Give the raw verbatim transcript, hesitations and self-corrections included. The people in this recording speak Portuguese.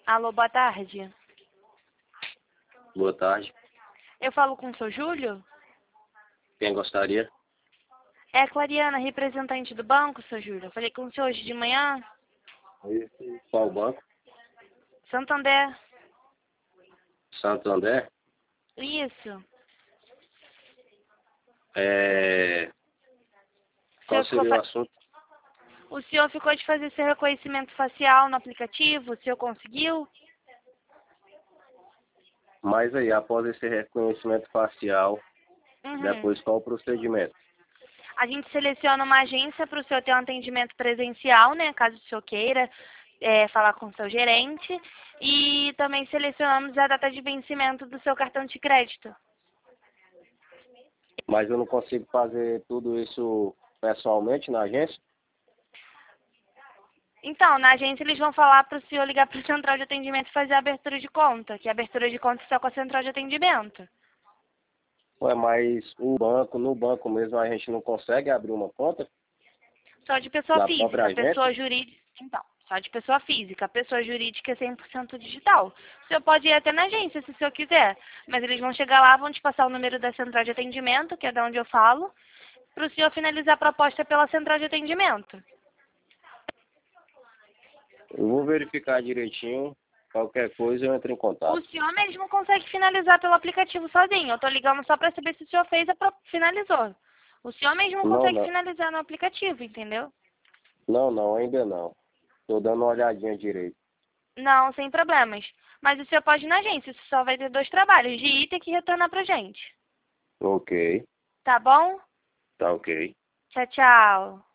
Alô, boa tarde. Boa tarde. Eu falo com o seu Júlio? Quem gostaria? É a Clariana, representante do banco, seu Júlio. Eu falei com o senhor hoje de manhã. Qual banco? Santander. Santander? Isso. É... O Qual senhor ficou seria o fa- assunto? O senhor ficou de fazer seu reconhecimento facial no aplicativo? O senhor conseguiu? Mas aí, após esse reconhecimento facial, Uhum. depois qual o procedimento? A gente seleciona uma agência para o senhor ter um atendimento presencial, né? Caso o senhor queira é, falar com o seu gerente. E também selecionamos a data de vencimento do seu cartão de crédito. Mas eu não consigo fazer tudo isso pessoalmente na agência? Então, na agência eles vão falar para o senhor ligar para a central de atendimento e fazer a abertura de conta, que a abertura de conta é só com a central de atendimento. Ué, mas o banco, no banco mesmo, a gente não consegue abrir uma conta Só de pessoa na própria física, agência? pessoa jurídica, então, só de pessoa física. Pessoa jurídica é cem por cento digital. O senhor pode ir até na agência se o senhor quiser, mas eles vão chegar lá, vão te passar o número da central de atendimento, que é de onde eu falo, para o senhor finalizar a proposta pela central de atendimento. Eu vou verificar direitinho. Qualquer coisa eu entro em O contato. senhor mesmo consegue finalizar pelo aplicativo sozinho. Eu estou ligando só para saber se o senhor fez a pro... finalizou. O senhor mesmo Não, consegue não. finalizar no aplicativo, entendeu? Não, não, ainda não. Tô dando uma olhadinha direito. Não, sem problemas. Mas o senhor pode ir na agência. O senhor só vai ter dois trabalhos, de ir e ter que retornar pra gente. Ok, Tá bom? tá ok. Tchau, tchau.